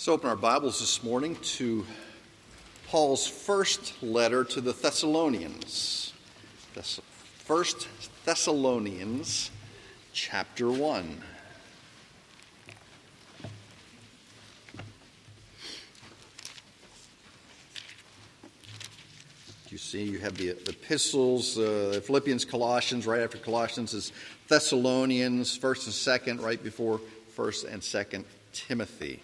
Let's open our Bibles this morning to Paul's first letter to the Thessalonians. 1 Thessalonians chapter 1. You see, you have the epistles, Philippians, Colossians. Right after Colossians is Thessalonians, 1st and 2nd, right before 1st and 2nd Timothy.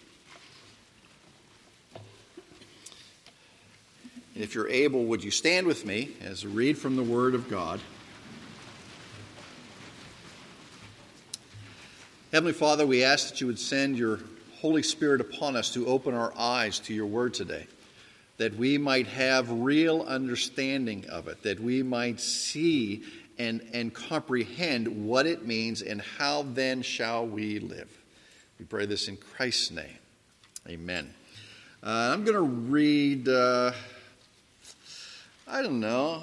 And if you're able, would you stand with me as I read from the Word of God? Heavenly Father, we ask that you would send your Holy Spirit upon us to open our eyes to your Word today, that we might have real understanding of it, that we might see and comprehend what it means, and how then shall we live. We pray this in Christ's name. Amen. I'm going to read, I don't know.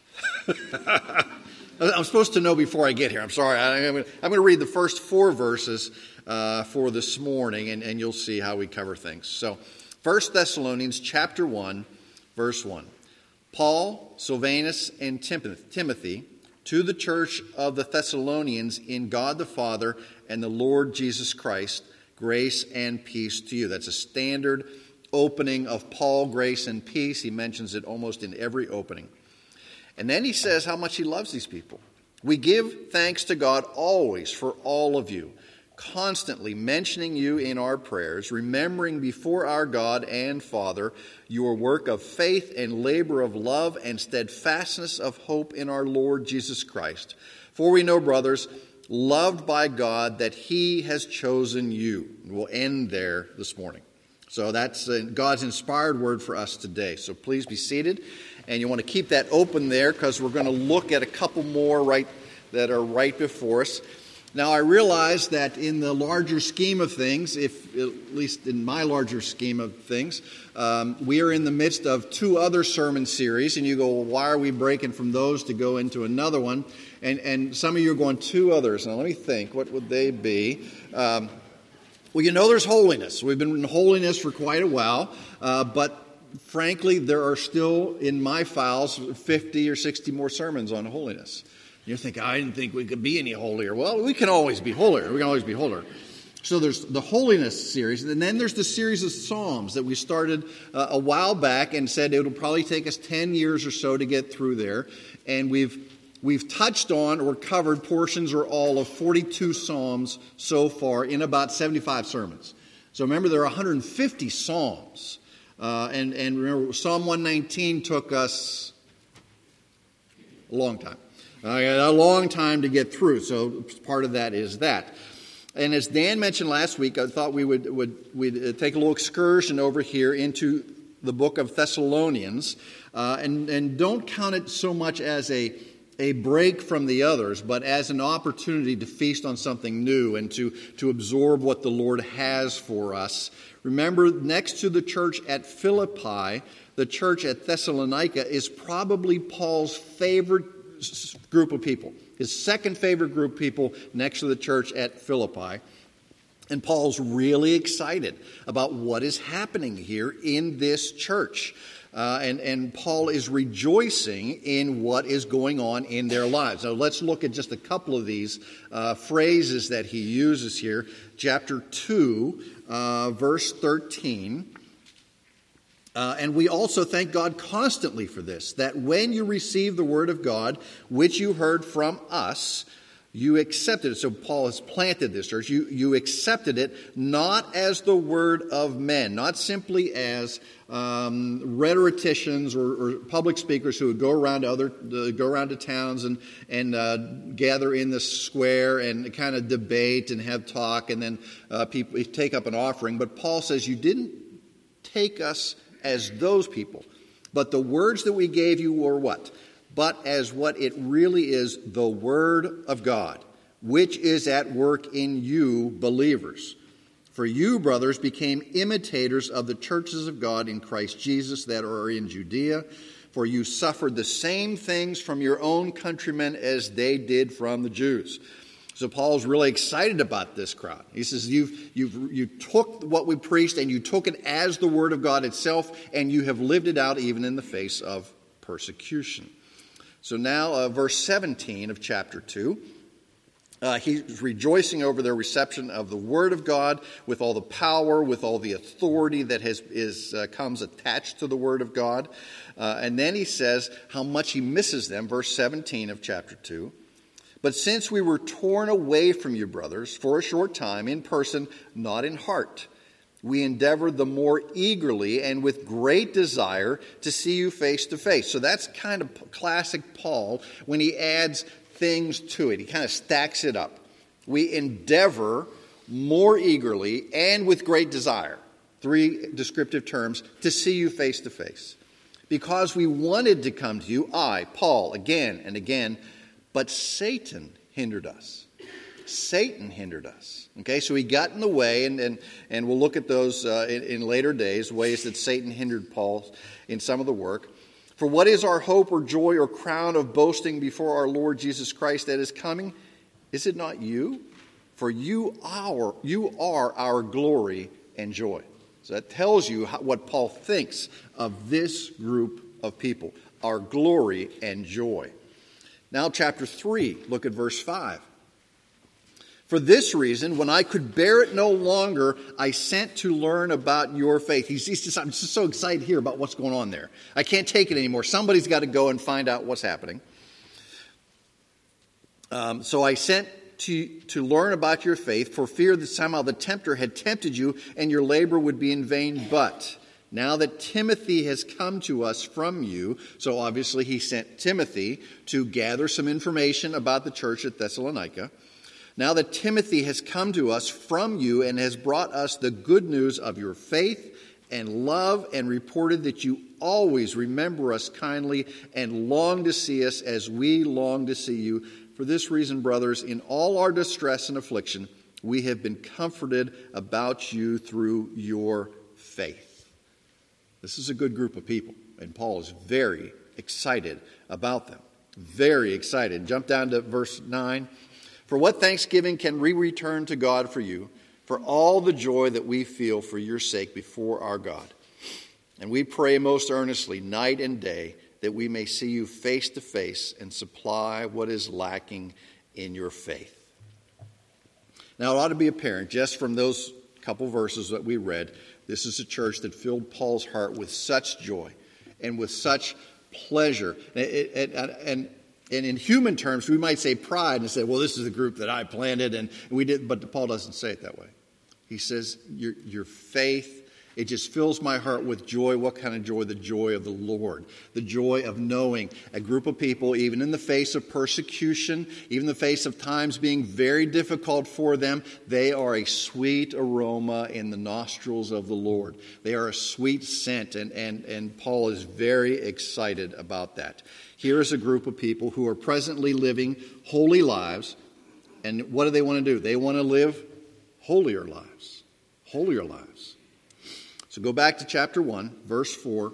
I'm supposed to know before I get here. I'm sorry. I'm going to read the first 4 verses for this morning, and you'll see how we cover things. So, 1 Thessalonians chapter 1, verse 1. Paul, Silvanus, and Timothy, to the church of the Thessalonians in God the Father and the Lord Jesus Christ, grace and peace to you. That's a standard opening of Paul, grace and peace. He mentions it almost in every opening. And then he says how much he loves these people. We give thanks to God always for all of you, constantly mentioning you in our prayers, remembering before our God and Father your work of faith and labor of love and steadfastness of hope in our Lord Jesus Christ. For we know, brothers, loved by God, that he has chosen you. We'll end there this morning. So that's God's inspired word for us today. So please be seated. And you want to keep that open there because we're going to look at a couple more that are right before us. Now, I realize that in the larger scheme of things, at least in my larger scheme of things, we are in the midst of 2 other sermon series. And you go, well, why are we breaking from those to go into another one? And some of you are going, 2 others. Now, let me think. What would they be? Well, you know there's holiness. We've been in holiness for quite a while. But frankly, there are still, in my files, 50 or 60 more sermons on holiness. You think, I didn't think we could be any holier. Well, we can always be holier. We can always be holier. So there's the holiness series, and then there's the series of Psalms that we started a while back and said it'll probably take us 10 years or so to get through there. And we've touched on or covered portions or all of 42 Psalms so far in about 75 sermons. So remember, there are 150 Psalms. And remember, Psalm 119 took us a long time. A long time to get through, so part of that is that. And as Dan mentioned last week, I thought we'd take a little excursion over here into the book of Thessalonians, and don't count it so much as a break from the others, but as an opportunity to feast on something new and to absorb what the Lord has for us. Remember, next to the church at Philippi, the church at Thessalonica is probably Paul's favorite group of people, his second favorite group of people next to the church at Philippi. And Paul's really excited about what is happening here in this church. And Paul is rejoicing in what is going on in their lives. Now let's look at just a couple of these phrases that he uses here. Chapter 2, verse 13. And we also thank God constantly for this, that when you receive the word of God, which you heard from us, you accepted it. So Paul has planted this church. You accepted it not as the word of men, not simply as rhetoricians or public speakers who would go around to towns and gather in the square and kind of debate and have talk, and then people take up an offering. But Paul says you didn't take us as those people, but the words that we gave you were what? But as what it really is, the Word of God, which is at work in you believers. For you, brothers, became imitators of the churches of God in Christ Jesus that are in Judea, for you suffered the same things from your own countrymen as they did from the Jews. So Paul's really excited about this crowd. He says, you took what we preached and you took it as the word of God itself, and you have lived it out even in the face of persecution. So now verse 17 of chapter 2. He's rejoicing over their reception of the Word of God with all the power, with all the authority that comes attached to the Word of God. And then he says how much he misses them, verse 17 of chapter 2. But since we were torn away from you, brothers, for a short time, in person, not in heart, we endeavored the more eagerly and with great desire to see you face to face. So that's kind of classic Paul when he adds things to it. He kind of stacks it up. We endeavor more eagerly and with great desire, 3 descriptive terms, to see you face to face. Because we wanted to come to you, I, Paul, again and again, but Satan hindered us. Satan hindered us. Okay, so he got in the way, and we'll look at those in later days, ways that Satan hindered Paul in some of the work. For what is our hope or joy or crown of boasting before our Lord Jesus Christ that is coming? Is it not you? For you are our glory and joy. So that tells you what Paul thinks of this group of people, our glory and joy. Now chapter 3, look at verse 5. For this reason, when I could bear it no longer, I sent to learn about your faith. I'm just so excited here about what's going on there. I can't take it anymore. Somebody's got to go and find out what's happening. So I sent to learn about your faith, for fear that somehow the tempter had tempted you and your labor would be in vain. But now that Timothy has come to us from you, so obviously he sent Timothy to gather some information about the church at Thessalonica. Now that Timothy has come to us from you and has brought us the good news of your faith and love, and reported that you always remember us kindly and long to see us as we long to see you. For this reason, brothers, in all our distress and affliction, we have been comforted about you through your faith. This is a good group of people, and Paul is very excited about them. Very excited. Jump down to verse 9. For what thanksgiving can we return to God for you, for all the joy that we feel for your sake before our God? And we pray most earnestly, night and day, that we may see you face to face and supply what is lacking in your faith. Now, it ought to be apparent, just from those couple verses that we read, this is a church that filled Paul's heart with such joy and with such pleasure. And in human terms, we might say pride and say, well, this is the group that I planted and we did. But Paul doesn't say it that way. He says, your faith, it just fills my heart with joy. What kind of joy? The joy of the Lord. The joy of knowing a group of people, even in the face of persecution, even in the face of times being very difficult for them, they are a sweet aroma in the nostrils of the Lord. They are a sweet scent, and Paul is very excited about that. Here is a group of people who are presently living holy lives. And what do they want to do? They want to live holier lives. Holier lives. So go back to chapter 1, verse 4.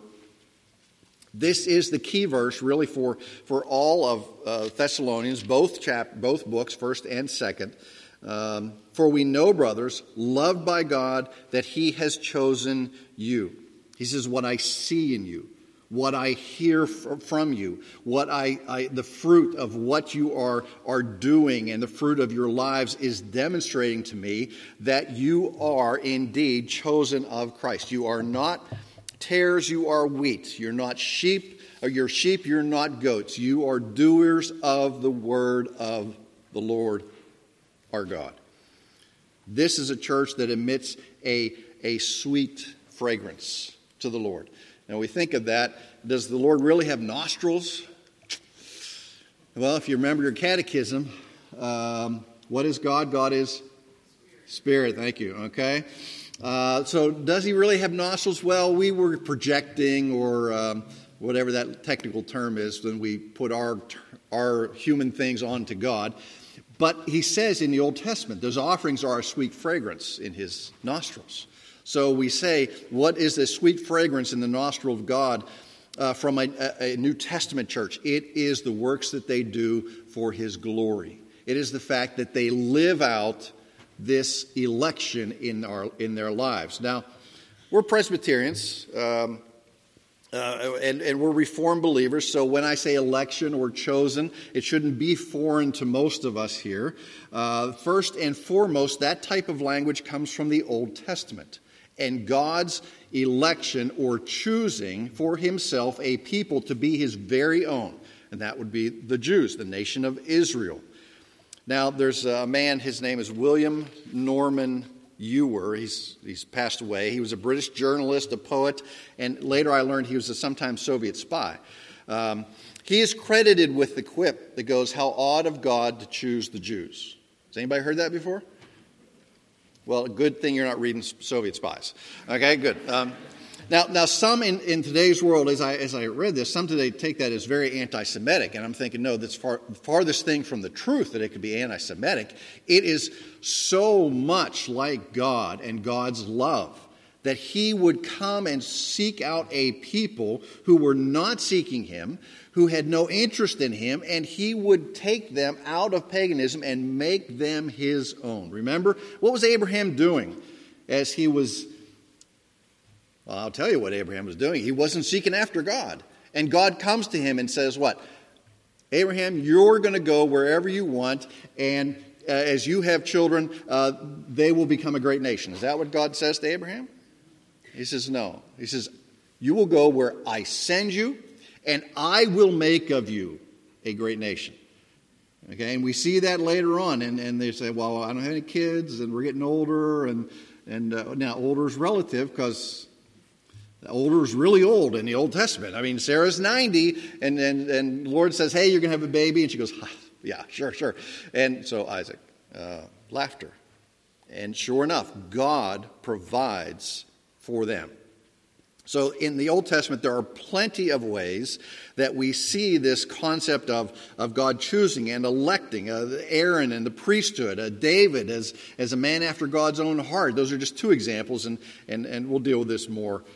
This is the key verse really for all of Thessalonians, both books, 1st and 2nd. For we know, brothers, loved by God, that he has chosen you. He says, what I see in you, what I hear from you, what the fruit of what you are doing and the fruit of your lives is demonstrating to me that you are indeed chosen of Christ. You are not tares, you are wheat. You're not sheep, or you're sheep, you're not goats. You are doers of the word of the Lord our God. This is a church that emits a sweet fragrance to the Lord. Now we think of that. Does the Lord really have nostrils? Well, if you remember your catechism, what is God? God is Spirit. Thank you. Okay. So does he really have nostrils? Well, we were projecting, or whatever that technical term is, when we put our human things onto God. But he says in the Old Testament, those offerings are a sweet fragrance in his nostrils. So we say, what is this sweet fragrance in the nostril of God from a New Testament church? It is the works that they do for his glory. It is the fact that they live out this election in their lives. Now, we're Presbyterians, and we're Reformed believers, so when I say election or chosen, it shouldn't be foreign to most of us here. First and foremost, that type of language comes from the Old Testament, and God's election or choosing for himself a people to be his very own, and that would be the Jews, the nation of Israel. Now, there's a man, his name is William Norman Ewer. He's passed away. He was a British journalist, a poet, and later I learned he was a sometime Soviet spy. He is credited with the quip that goes, "How odd of God to choose the Jews." Has anybody heard that before? Well, a good thing you're not reading Soviet spies. Okay, good. Now, some in today's world, as I read this, some today take that as very anti-Semitic, and I'm thinking, no, that's farthest thing from the truth that it could be anti-Semitic. It is so much like God and God's love that he would come and seek out a people who were not seeking him, who had no interest in him, and he would take them out of paganism and make them his own. Remember, what was Abraham doing as he was... Well, I'll tell you what Abraham was doing. He wasn't seeking after God. And God comes to him and says what? Abraham, you're going to go wherever you want, and as you have children, they will become a great nation. Is that what God says to Abraham? He says, no. He says, you will go where I send you, and I will make of you a great nation. Okay, and we see that later on, and they say, well, I don't have any kids, and we're getting older, and now older is relative, because... older is really old in the Old Testament. I mean, Sarah's 90, and the Lord says, hey, you're going to have a baby. And she goes, yeah, sure. And so Isaac, laughter. And sure enough, God provides for them. So in the Old Testament, there are plenty of ways that we see this concept of God choosing and electing Aaron and the priesthood, David as a man after God's own heart. Those are just two examples, and we'll deal with this more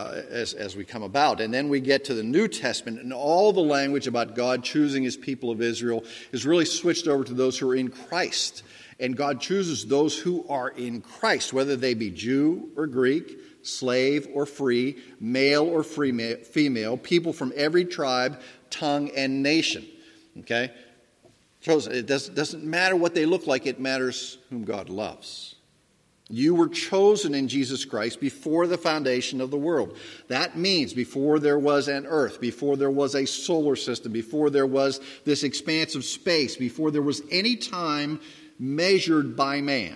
as we come about. And then we get to the New Testament, and all the language about God choosing his people of Israel is really switched over to those who are in Christ. And God chooses those who are in Christ, whether they be Jew or Greek, slave or free, male or female, people from every tribe, tongue, and nation. Okay? Chosen. It doesn't matter what they look like, it matters whom God loves. You were chosen in Jesus Christ before the foundation of the world. That means before there was an earth, before there was a solar system, before there was this expanse of space, before there was any time measured by man,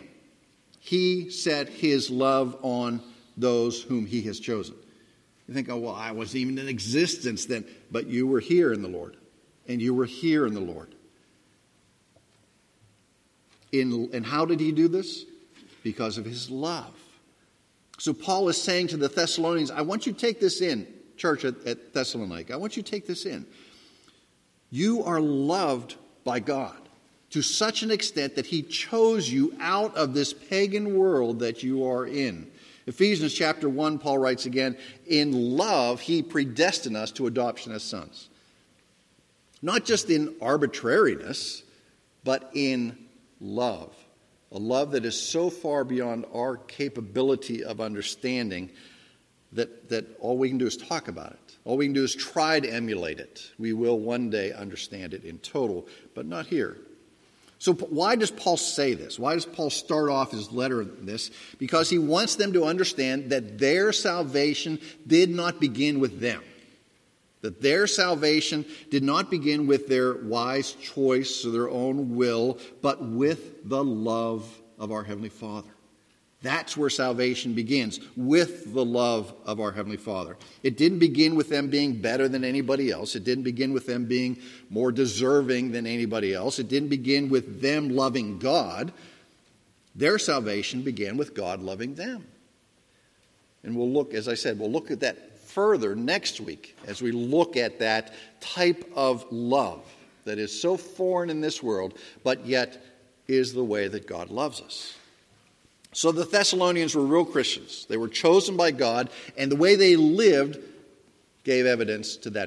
he set his love on those whom he has chosen. You think, oh, well, I wasn't even in existence then. But you were here in the Lord. And you were here in the Lord. And how did he do this? Because of his love. So Paul is saying to the Thessalonians, I want you to take this in, church at Thessalonica. I want you to take this in. You are loved by God to such an extent that he chose you out of this pagan world that you are in. Ephesians chapter 1, Paul writes again, in love he predestined us to adoption as sons. Not just in arbitrariness, but in love. A love that is so far beyond our capability of understanding that all we can do is talk about it. All we can do is try to emulate it. We will one day understand it in total, but not here. So why does Paul say this? Why does Paul start off his letter with this? Because he wants them to understand that their salvation did not begin with them. That their salvation did not begin with their wise choice or their own will, but with the love of our Heavenly Father. That's where salvation begins, with the love of our Heavenly Father. It didn't begin with them being better than anybody else. It didn't begin with them being more deserving than anybody else. It didn't begin with them loving God. Their salvation began with God loving them. And we'll look, as I said, we'll look at that further next week as we look at that type of love that is so foreign in this world, but yet is the way that God loves us. So the Thessalonians were real Christians. They were chosen by God, and the way they lived gave evidence to that fact.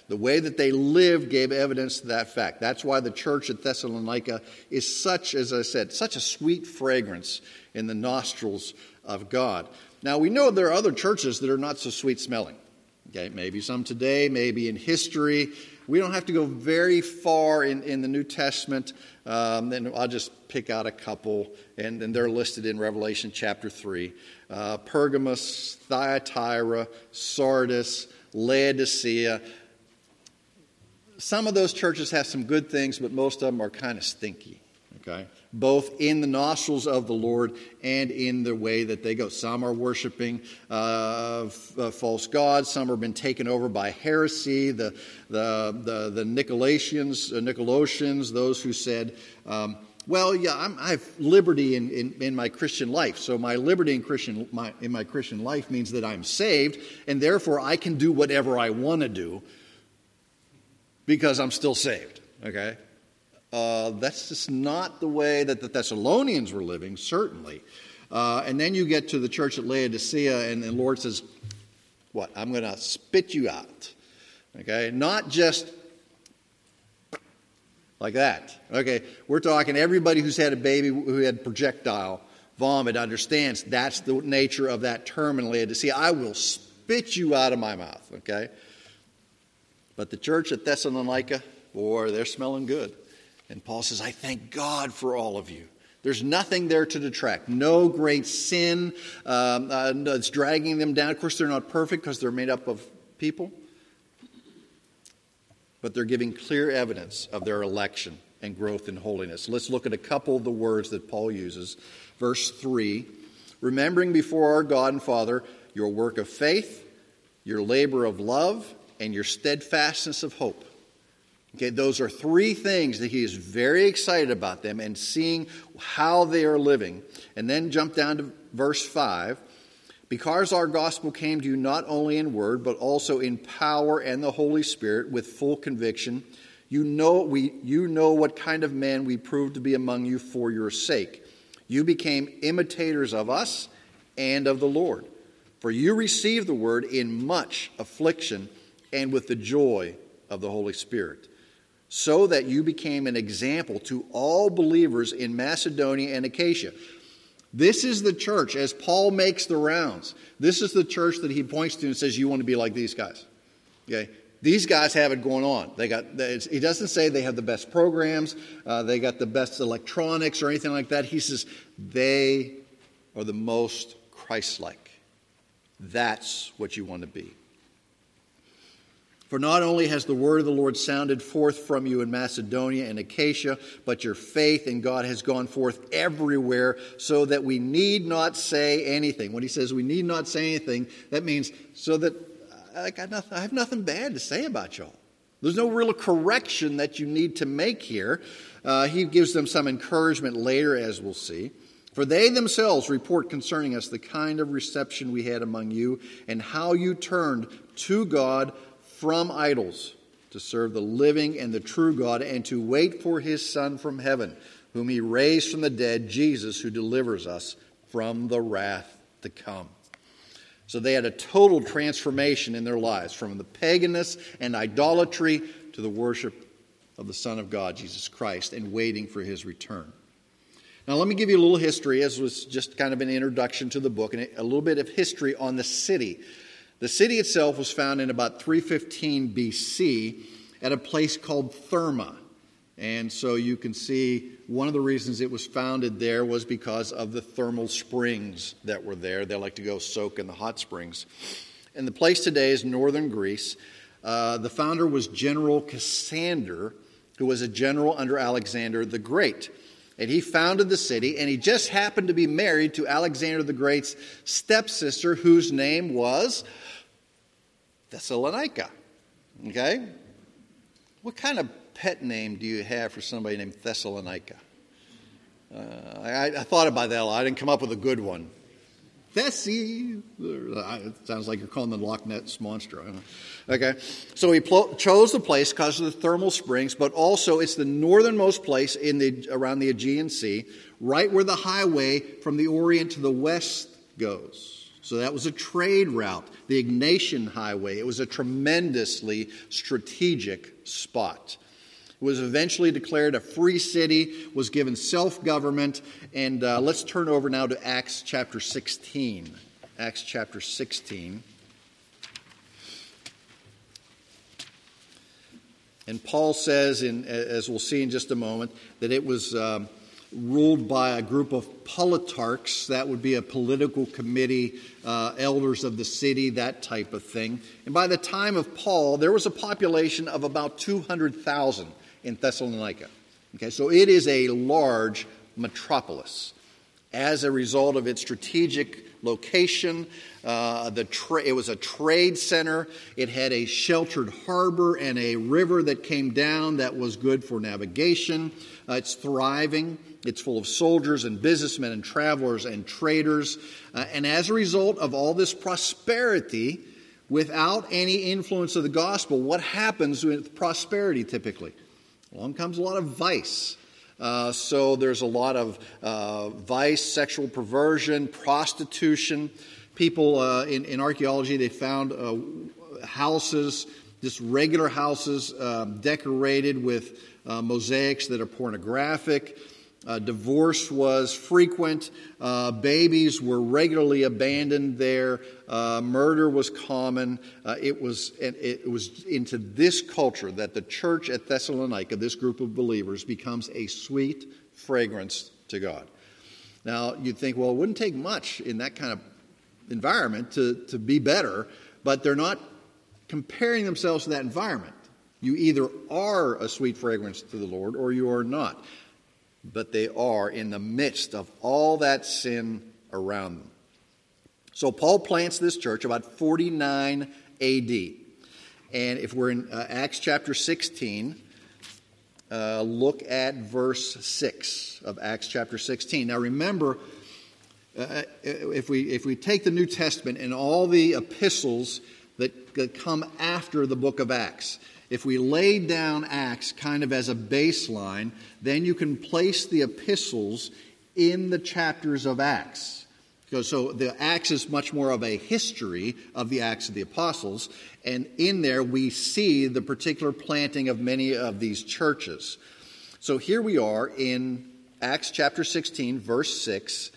The way that they lived gave evidence to that fact. That's why the church at Thessalonica is such, as I said, such a sweet fragrance in the nostrils of God. Now, we know there are other churches that are not so sweet smelling. Okay, maybe some today, maybe in history. We don't have to go very far in the New Testament. And I'll just pick out a couple, and they're listed in Revelation chapter 3. Pergamos, Thyatira, Sardis, Laodicea. Some of those churches have some good things, but most of them are kind of stinky. Okay, both in the nostrils of the Lord and in the way that they go. Some are worshiping false gods. Some have been taken over by heresy. The Nicolaitans, those who said, I have liberty in my Christian life. So my liberty in my Christian life means that I'm saved, and therefore I can do whatever I want to do because I'm still saved. Okay. That's just not the way that the Thessalonians were living, certainly. And then you get to the church at Laodicea, and the Lord says, what? I'm going to spit you out. Okay? Not just like that. Okay? We're talking everybody who's had a baby who had projectile vomit understands that's the nature of that term in Laodicea. I will spit you out of my mouth. Okay? But the church at Thessalonica, boy, they're smelling good. And Paul says, I thank God for all of you. There's nothing there to detract. No great sin that's dragging them down. Of course, they're not perfect because they're made up of people. But they're giving clear evidence of their election and growth in holiness. Let's look at a couple of the words that Paul uses. Verse 3, remembering before our God and Father your work of faith, your labor of love, and your steadfastness of hope. Okay, those are three things that he is very excited about them and seeing how they are living. And then jump down to verse 5. Because our gospel came to you not only in word, but also in power and the Holy Spirit with full conviction, you know what kind of men we proved to be among you for your sake. You became imitators of us and of the Lord. For you received the word in much affliction and with the joy of the Holy Spirit, so that you became an example to all believers in Macedonia and Achaia. This is the church, as Paul makes the rounds, this is the church that he points to and says, you want to be like these guys. Okay? These guys have it going on. He doesn't say they have the best programs, they got the best electronics or anything like that. He says they are the most Christ-like. That's what you want to be. For not only has the word of the Lord sounded forth from you in Macedonia and Achaia, but your faith in God has gone forth everywhere, so that we need not say anything. When he says we need not say anything, that means so that I have nothing bad to say about y'all. There's no real correction that you need to make here. He gives them some encouragement later, as we'll see. For they themselves report concerning us the kind of reception we had among you, and how you turned to God from idols to serve the living and the true God, and to wait for his Son from heaven, whom he raised from the dead, Jesus, who delivers us from the wrath to come. So they had a total transformation in their lives, from the paganness and idolatry to the worship of the Son of God, Jesus Christ, and waiting for his return. Now let me give you a little history, as was just kind of an introduction to the book, and a little bit of history on the city. The city itself was found in about 315 BC at a place called Therma. And so you can see one of the reasons it was founded there was because of the thermal springs that were there. They like to go soak in the hot springs. And the place today is northern Greece. The founder was General Cassander, who was a general under Alexander the Great. And he founded the city, and he just happened to be married to Alexander the Great's stepsister, whose name was Thessalonica. Okay? What kind of pet name do you have for somebody named Thessalonica? I thought about that a lot. I didn't come up with a good one. Thessie. It sounds like you're calling the Loch Ness Monster. Okay, so he chose the place because of the thermal springs, but also it's the northernmost place around the Aegean Sea, right where the highway from the Orient to the west goes. So that was a trade route, the Egnatian Highway. It was a tremendously strategic spot. It was eventually declared a free city, was given self-government, and let's turn over now to Acts chapter 16. Acts chapter 16. And Paul says, as we'll see in just a moment, that it was ruled by a group of politarchs. That would be a political committee, elders of the city, that type of thing. And by the time of Paul, there was a population of about 200,000 in Thessalonica. Okay, so it is a large metropolis. As a result of its strategic location, it was a trade center. It had a sheltered harbor and a river that came down that was good for navigation. It's thriving. It's full of soldiers and businessmen and travelers and traders. And as a result of all this prosperity, without any influence of the gospel, what happens with prosperity typically? Along comes a lot of vice. So there's a lot of vice, sexual perversion, prostitution. People in archaeology, they found houses, just regular houses, decorated with mosaics that are pornographic. Divorce was frequent. Babies were regularly abandoned there. Murder was common. It was into this culture that the church at Thessalonica, this group of believers, becomes a sweet fragrance to God. Now, you'd think, well, it wouldn't take much in that kind of environment to be better, but they're not comparing themselves to that environment. You either are a sweet fragrance to the Lord or you are not. But they are in the midst of all that sin around them. So Paul plants this church about 49 A.D. And if we're in Acts chapter 16, look at verse 6 of Acts chapter 16. Now remember, if we take the New Testament and all the epistles that come after the book of Acts, if we lay down Acts kind of as a baseline, then you can place the epistles in the chapters of Acts. So the Acts is much more of a history of the Acts of the Apostles, and in there we see the particular planting of many of these churches. So here we are in Acts chapter 16, verse 6.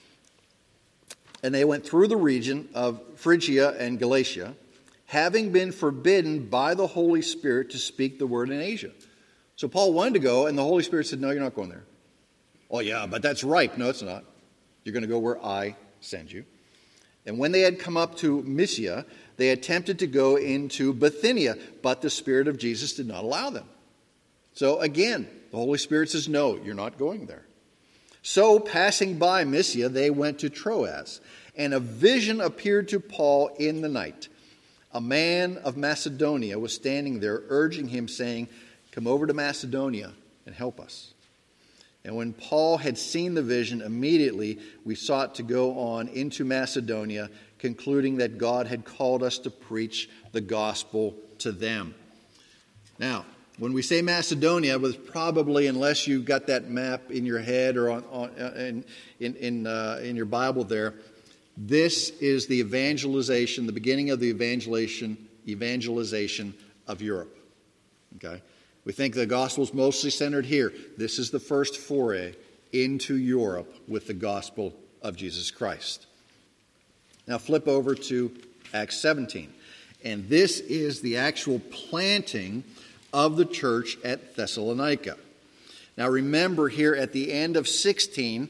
And they went through the region of Phrygia and Galatia, having been forbidden by the Holy Spirit to speak the word in Asia. So Paul wanted to go, and the Holy Spirit said, no, you're not going there. Oh, yeah, but that's ripe. No, it's not. You're going to go where I send you. And when they had come up to Mysia, they attempted to go into Bithynia, but the Spirit of Jesus did not allow them. So again, the Holy Spirit says, no, you're not going there. So passing by Mysia, they went to Troas, and a vision appeared to Paul in the night. A man of Macedonia was standing there, urging him, saying, come over to Macedonia and help us. And when Paul had seen the vision, immediately we sought to go on into Macedonia, concluding that God had called us to preach the gospel to them. Now, when we say Macedonia, it was probably, unless you got that map in your head or in your Bible there, this is the evangelization, the beginning of the evangelization of Europe. Okay? We think the gospel is mostly centered here. This is the first foray into Europe with the gospel of Jesus Christ. Now flip over to Acts 17. And this is the actual planting of the church at Thessalonica. Now remember, here at the end of 16,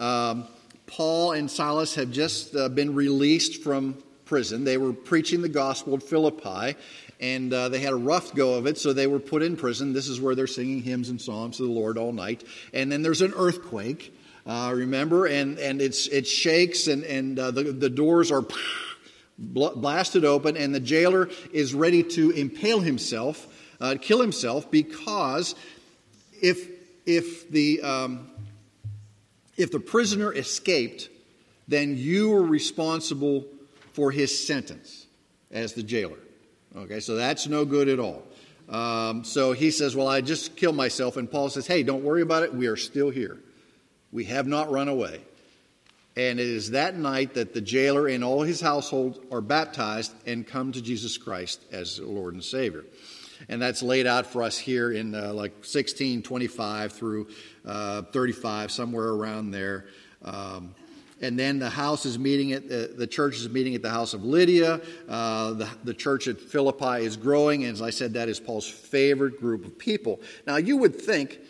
Paul and Silas have just been released from prison. They were preaching the gospel at Philippi, and they had a rough go of it, so they were put in prison. This is where they're singing hymns and psalms to the Lord all night. And then there's an earthquake, remember, and it shakes, and the doors are blasted open, and the jailer is ready to impale himself, kill himself, because if the prisoner escaped, then you were responsible for his sentence as the jailer. Okay, so that's no good at all. So he says, well, I just killed myself. And Paul says, hey, don't worry about it. We are still here. We have not run away. And it is that night that the jailer and all his household are baptized and come to Jesus Christ as Lord and Savior. And that's laid out for us here in 16:25 through 35, somewhere around there. And then the church is meeting at the house of Lydia. The church at Philippi is growing. And as I said, that is Paul's favorite group of people. Now, you would think...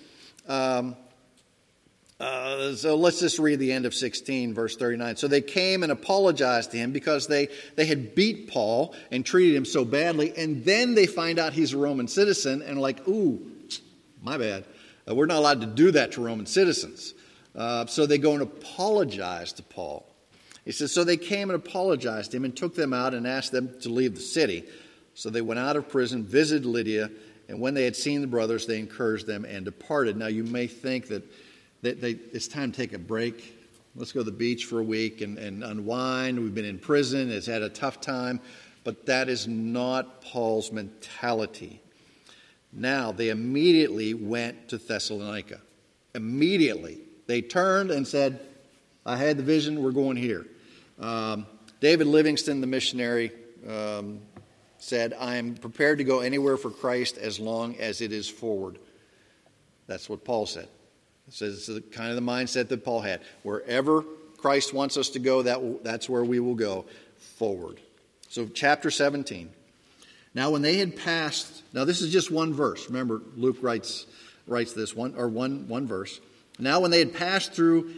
So let's just read the end of 16, verse 39. So they came and apologized to him because they had beat Paul and treated him so badly. And then they find out he's a Roman citizen and like, ooh, my bad. We're not allowed to do that to Roman citizens. So they go and apologize to Paul. He says, so they came and apologized to him and took them out and asked them to leave the city. So they went out of prison, visited Lydia, and when they had seen the brothers, they encouraged them and departed. Now you may think that it's time to take a break. Let's go to the beach for a week and unwind. We've been in prison. It's had a tough time. But that is not Paul's mentality. Now, they immediately went to Thessalonica. Immediately. They turned and said, I had the vision, we're going here. David Livingston, the missionary, said, I am prepared to go anywhere for Christ as long as it is forward. That's what Paul said. So this is kind of the mindset that Paul had. Wherever Christ wants us to go, that's where we will go, forward. So chapter 17. Now when they had passed, now this is just one verse. Remember, Luke writes this one verse. Now when they had passed through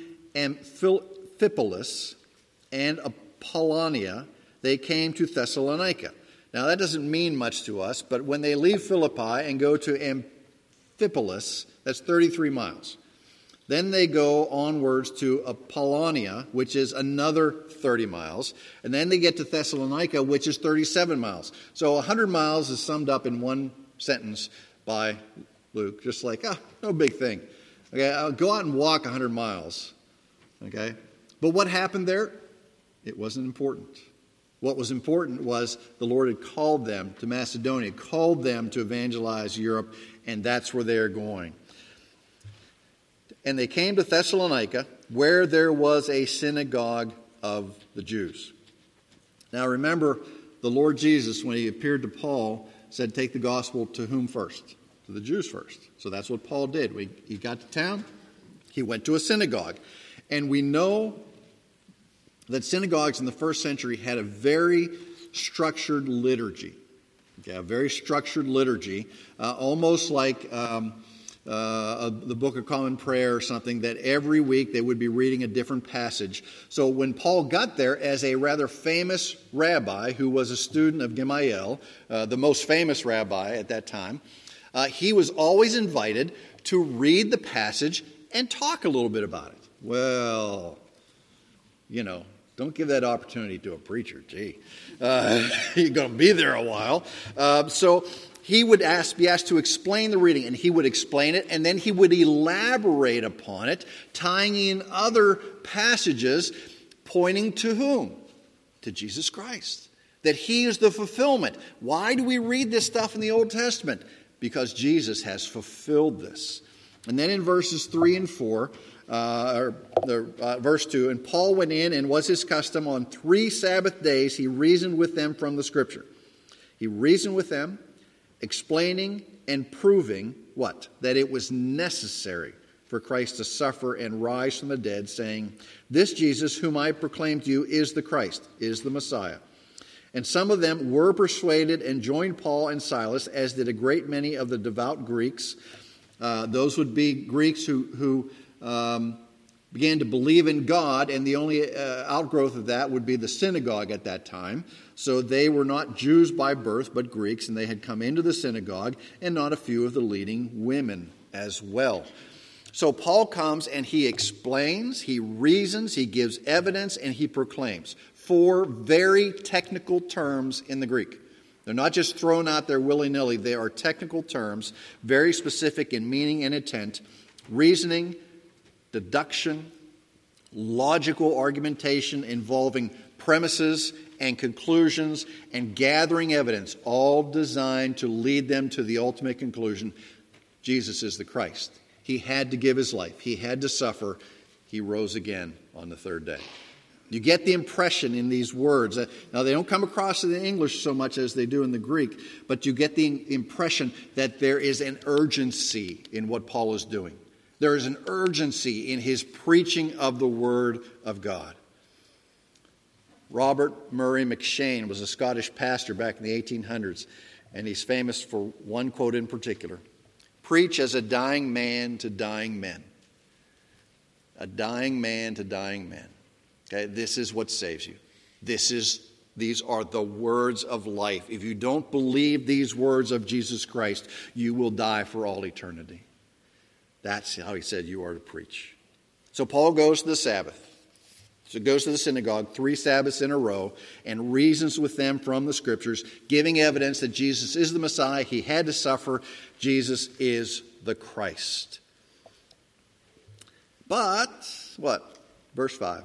Amphipolis and Apollonia, they came to Thessalonica. Now that doesn't mean much to us, but when they leave Philippi and go to Amphipolis, that's 33 miles. Then they go onwards to Apollonia, which is another 30 miles. And then they get to Thessalonica, which is 37 miles. So 100 miles is summed up in one sentence by Luke. Just like, no big thing. Okay, I'll go out and walk 100 miles. Okay? But what happened there? It wasn't important. What was important was the Lord had called them to Macedonia, called them to evangelize Europe, and that's where they're going. And they came to Thessalonica, where there was a synagogue of the Jews. Now remember, the Lord Jesus, when he appeared to Paul, said, take the gospel to whom first? To the Jews first. So that's what Paul did. He got to town, he went to a synagogue. And we know that synagogues in the first century had a very structured liturgy. Okay, a very structured liturgy, almost like... the Book of Common Prayer or something, that every week they would be reading a different passage. So when Paul got there as a rather famous rabbi who was a student of Gamaliel, the most famous rabbi at that time, he was always invited to read the passage and talk a little bit about it. Well, don't give that opportunity to a preacher. Gee, you're going to be there a while. So he would be asked to explain the reading, and he would explain it, and then he would elaborate upon it, tying in other passages pointing to whom? To Jesus Christ. That he is the fulfillment. Why do we read this stuff in the Old Testament? Because Jesus has fulfilled this. And then in verses 3 and 4, verse 2, and Paul went in, and was his custom on 3 Sabbath days, he reasoned with them from the Scripture. He reasoned with them, explaining and proving what? That it was necessary for Christ to suffer and rise from the dead, saying, this Jesus whom I proclaim to you is the Christ, is the Messiah. And some of them were persuaded and joined Paul and Silas, as did a great many of the devout Greeks. Those would be Greeks who began to believe in God, and the only outgrowth of that would be the synagogue at that time. So they were not Jews by birth, but Greeks, and they had come into the synagogue, and not a few of the leading women as well. So Paul comes and he explains, he reasons, he gives evidence, and he proclaims 4 very technical terms in the Greek. They're not just thrown out there willy-nilly. They are technical terms, very specific in meaning and intent. Reasoning, deduction, logical argumentation involving premises and conclusions, and gathering evidence, all designed to lead them to the ultimate conclusion: Jesus is the Christ. He had to give his life. He had to suffer. he rose again on the third day. You get the impression in these words. Now, they don't come across in the English so much as they do in the Greek, but you get the impression that there is an urgency in what Paul is doing. There is an urgency in his preaching of the Word of God. Robert Murray McShane was a Scottish pastor back in the 1800s, and he's famous for one quote in particular. Preach as a dying man to dying men. A dying man to dying men. Okay, this is what saves you. These are the words of life. If you don't believe these words of Jesus Christ, you will die for all eternity. That's how he said you are to preach. So Paul goes to the Sabbath. So goes to the synagogue 3 Sabbaths in a row and reasons with them from the Scriptures, giving evidence that Jesus is the Messiah. He had to suffer. Jesus is the Christ. But, what? Verse 5.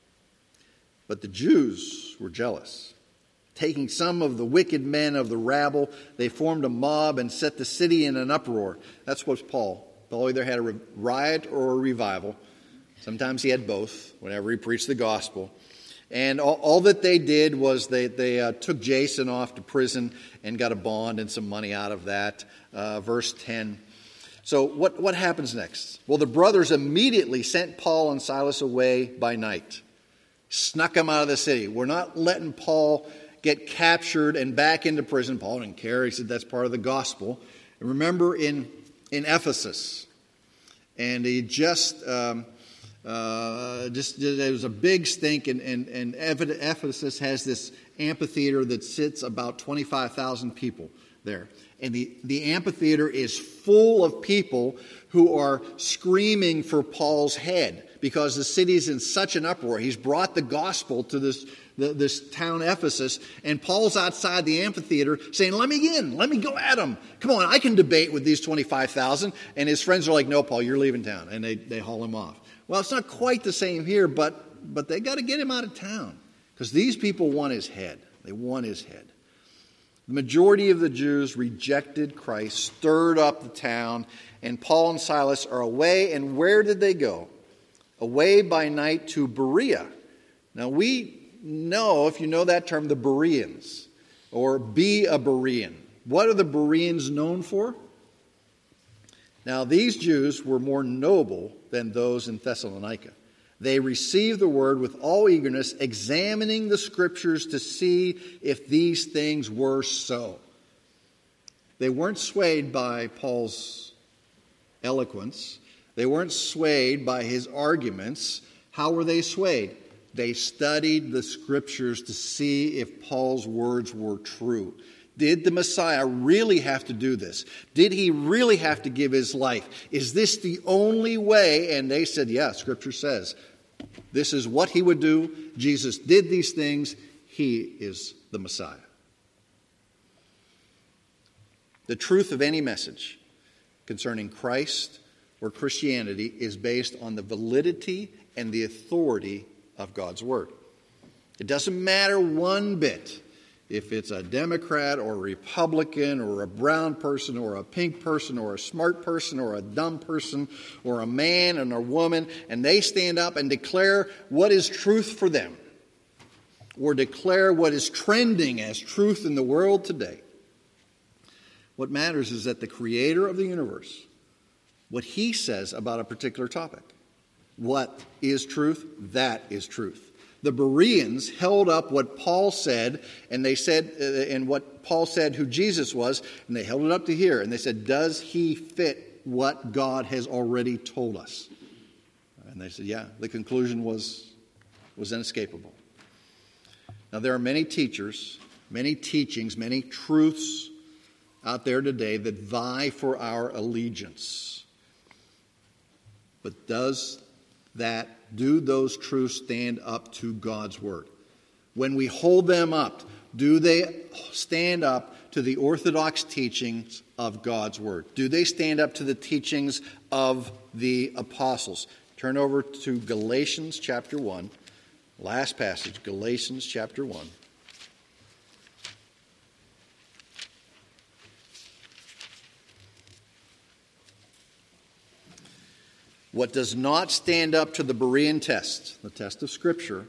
But the Jews were jealous. Taking some of the wicked men of the rabble, they formed a mob and set the city in an uproar. That's what's Paul. Paul either had a riot or a revival. Sometimes he had both whenever he preached the gospel. And all that they did was they took Jason off to prison and got a bond and some money out of that. Verse 10. So what happens next? Well, the brothers immediately sent Paul and Silas away by night. Snuck them out of the city. We're not letting Paul get captured and back into prison. Paul didn't care. He said that's part of the gospel. And remember in Ephesus, and he there was a big stink, and Ephesus has this amphitheater that sits about 25,000 people there. And the amphitheater is full of people who are screaming for Paul's head because the city's in such an uproar. He's brought the gospel to this town Ephesus, and Paul's outside the amphitheater saying, let me in, let me go at him. Come on, I can debate with these 25,000. And his friends are like, no, Paul, you're leaving town. And they haul him off. Well, it's not quite the same here, but they got to get him out of town because these people want his head. They want his head. The majority of the Jews rejected Christ, stirred up the town, and Paul and Silas are away. And where did they go? Away by night to Berea. Now we know, if you know that term, the Bereans, or be a Berean. What are the Bereans known for? Now these Jews were more noble than those in Thessalonica. They received the word with all eagerness, examining the Scriptures to see if these things were so. They weren't swayed by Paul's eloquence. They weren't swayed by his arguments. How were they swayed? They studied the Scriptures to see if Paul's words were true. Did the Messiah really have to do this? Did he really have to give his life? Is this the only way? And they said, yeah, Scripture says this is what he would do. Jesus did these things. He is the Messiah. The truth of any message concerning Christ or Christianity is based on the validity and the authority of God's Word. It doesn't matter one bit if it's a Democrat or a Republican or a brown person or a pink person or a smart person or a dumb person or a man and a woman, and they stand up and declare what is truth for them or declare what is trending as truth in the world today. What matters is that the Creator of the universe, what He says about a particular topic. What is truth? That is truth. The Bereans held up what Paul said, and they said, and what Paul said who Jesus was, and they held it up to here, and they said, does he fit what God has already told us? And they said, yeah. The conclusion was inescapable. Now, there are many teachers, many teachings, many truths out there today that vie for our allegiance. But do those truths stand up to God's Word? When we hold them up, do they stand up to the orthodox teachings of God's Word? Do they stand up to the teachings of the apostles? Turn over to Galatians chapter 1. Last passage, Galatians chapter 1. what does not stand up to the Berean test, the test of Scripture,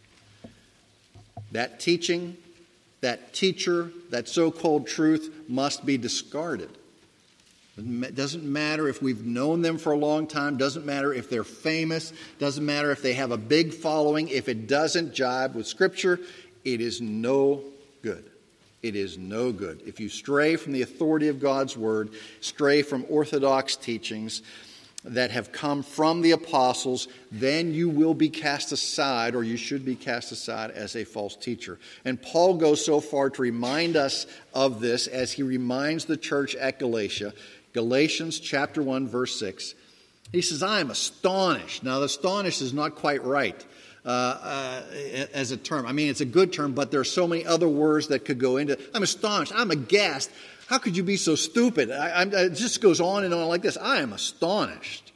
that teaching, that teacher, that so-called truth must be discarded. It doesn't matter if we've known them for a long time, doesn't matter if they're famous, doesn't matter if they have a big following. If it doesn't jibe with Scripture, it is no good. It is no good. If you stray from the authority of God's Word, stray from orthodox teachings that have come from the apostles, then you will be cast aside, or you should be cast aside as a false teacher. And Paul goes so far to remind us of this as he reminds the church at Galatia. Galatians chapter 1, verse 6. He says, I am astonished. Now, astonished is not quite right as a term. I mean, it's a good term, but there are so many other words that could go into it. I'm astonished. I'm aghast. How could you be so stupid? It just goes on and on like this. I am astonished.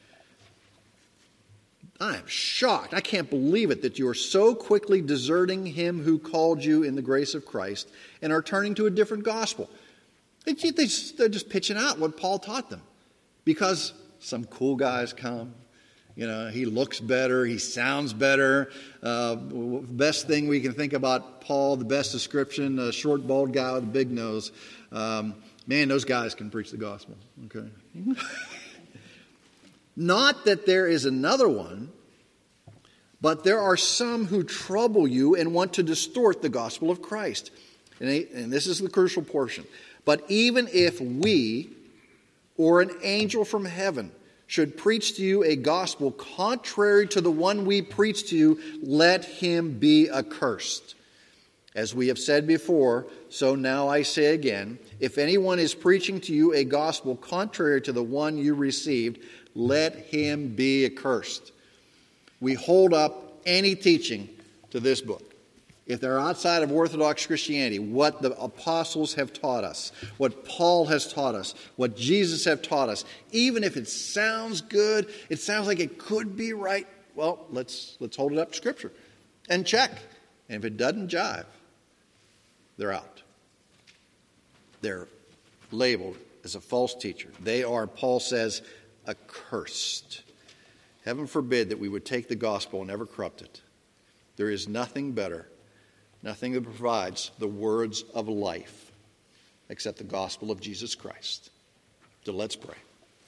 I am shocked. I can't believe it that you are so quickly deserting him who called you in the grace of Christ and are turning to a different gospel. They're just pitching out what Paul taught them because some cool guys come. You know, he looks better, he sounds better. Best thing we can think about Paul, the best description, a short, bald guy with a big nose. Man, those guys can preach the gospel. Okay. Not that there is another one, but there are some who trouble you and want to distort the gospel of Christ. And this is the crucial portion. But even if we or an angel from heaven should preach to you a gospel contrary to the one we preach to you, let him be accursed. As we have said before, so now I say again, if anyone is preaching to you a gospel contrary to the one you received, let him be accursed. We hold up any teaching to this book. If they're outside of Orthodox Christianity, what the apostles have taught us, what Paul has taught us, what Jesus have taught us, even if it sounds good, it sounds like it could be right, well, let's hold it up to Scripture and check. And if it doesn't jive, they're out. They're labeled as a false teacher. They are, Paul says, accursed. Heaven forbid that we would take the gospel and ever corrupt it. There is nothing better, nothing that provides the words of life except the gospel of Jesus Christ. So let's pray.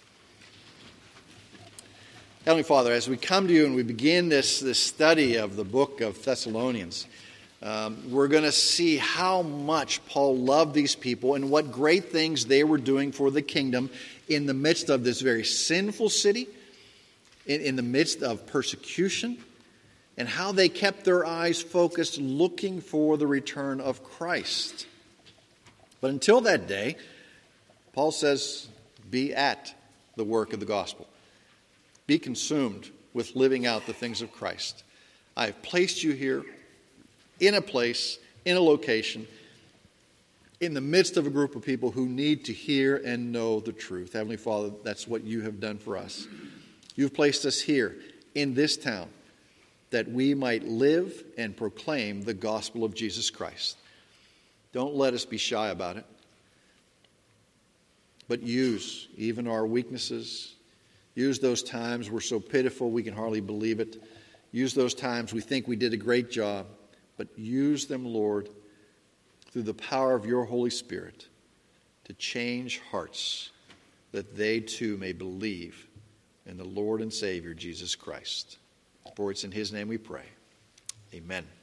Heavenly Father, as we come to you and we begin this study of the book of Thessalonians, we're going to see how much Paul loved these people and what great things they were doing for the kingdom in the midst of this very sinful city, in the midst of persecution, and how they kept their eyes focused looking for the return of Christ. But until that day, Paul says, be at the work of the gospel. Be consumed with living out the things of Christ. I have placed you here in a place, in a location, in the midst of a group of people who need to hear and know the truth. Heavenly Father, that's what you have done for us. You've placed us here in this town that we might live and proclaim the gospel of Jesus Christ. Don't let us be shy about it, but use even our weaknesses. Use those times we're so pitiful we can hardly believe it. Use those times we think we did a great job, but use them, Lord, through the power of your Holy Spirit to change hearts that they too may believe in the Lord and Savior, Jesus Christ. For it's in his name we pray. Amen.